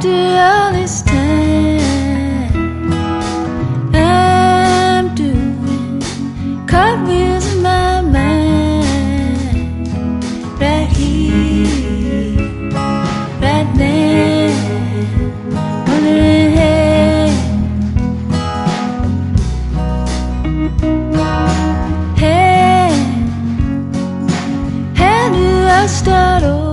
After all this time, I'm doing cartwheels in my mind, right here, right now, wondering, hey, how do I start over?